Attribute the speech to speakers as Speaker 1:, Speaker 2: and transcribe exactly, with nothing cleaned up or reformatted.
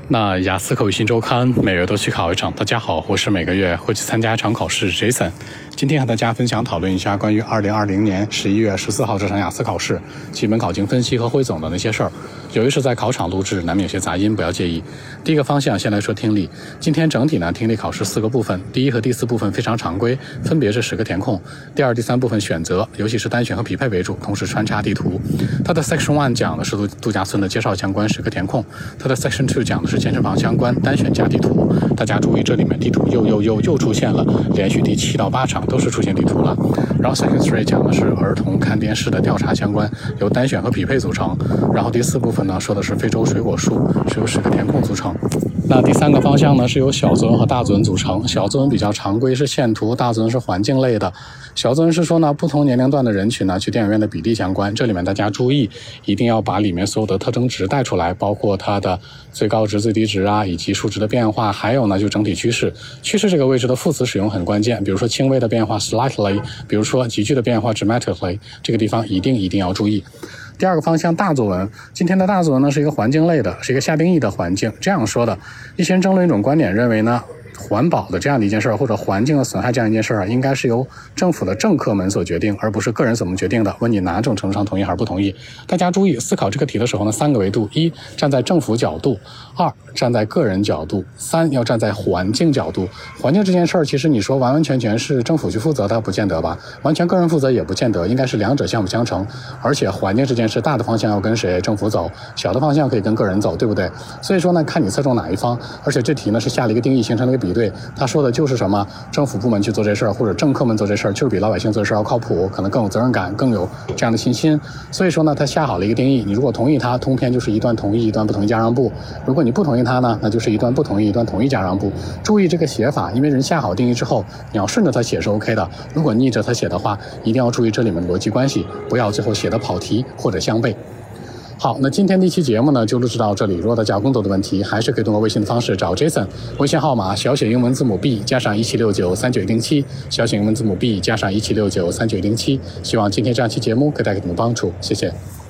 Speaker 1: 那雅思口语新周刊每月都去考一场。大家好，我是每个月会去参加一场考试 Jason。今天和大家分享讨论一下关于二零二零年十一月十四号这场雅思考试基本考经分析和汇总的那些事儿。由于是在考场录制，难免有些杂音，不要介意。第一个方向先来说听力。今天整体呢，听力考试四个部分，第一和第四部分非常常规，分别是十个填空。第二、第三部分选择，尤其是单选和匹配为主，同时穿插地图。它的 Section one 讲的是度度假村的介绍相关十个填空，它的 Section two 讲的是健身房相关单选加地图。大家注意，这里面地图又又又又出现了，连续第七到八场都是出现地图了。然后 Section three 讲的是儿童看电视的调查相关，由单选和匹配组成。然后第四部分呢，说的是非洲水果树，是由十个填空组成。那第三个方向呢，是由小作文和大作文组成。小作文比较常规，是线图；大作文是环境类的。小作文是说呢，不同年龄段的人群呢，去电影院的比例相关。这里面大家注意，一定要把里面所有的特征值带出来，包括它的最高值、最低值啊，以及数值的变化，还有呢，就整体趋势。趋势这个位置的副词使用很关键，比如说轻微的变化 slightly， 比如说急剧的变化 dramatically， 这个地方一定一定要注意。第二个方向大作文，今天的大作文呢是一个环境类的，是一个下定义的环境。这样说的，一些人争论一种观点，认为呢，环保的这样的一件事儿，或者环境的损害这样一件事儿啊，应该是由政府的政客们所决定，而不是个人所能决定的。问你哪种程度上同意还是不同意？大家注意，思考这个题的时候呢，三个维度：一，站在政府角度；二，站在个人角度；三，要站在环境角度。环境这件事儿，其实你说完完全全是政府去负责的，不见得吧？完全个人负责也不见得，应该是两者相辅相成。而且环境这件事，大的方向要跟谁？政府走；小的方向可以跟个人走，对不对？所以说呢，看你侧重哪一方。而且这题呢是下了一个定义，形成了一个比对。他说的就是什么？政府部门去做这事儿，或者政客们做这事儿，就是比老百姓做这事儿要靠谱，可能更有责任感，更有这样的信心。所以说呢，他下好了一个定义。你如果同意他，通篇就是一段同意，一段不同意加让步；如果你不同意他呢，那就是一段不同意，一段同意加让步。注意这个写法，因为人下好定义之后，你要顺着他写是 OK 的。如果逆着他写的话，一定要注意这里面的逻辑关系，不要最后写的跑题或者相悖。好，那今天这期节目呢就录制到这里。如果大家有更多的问题，还是可以通过微信的方式找 Jason， 微信号码小写英文字母 B 加上一七六九三九一零七，小写英文字母 B 加上一七六九三九一零七。希望今天这样期节目可以带给你们帮助，谢谢。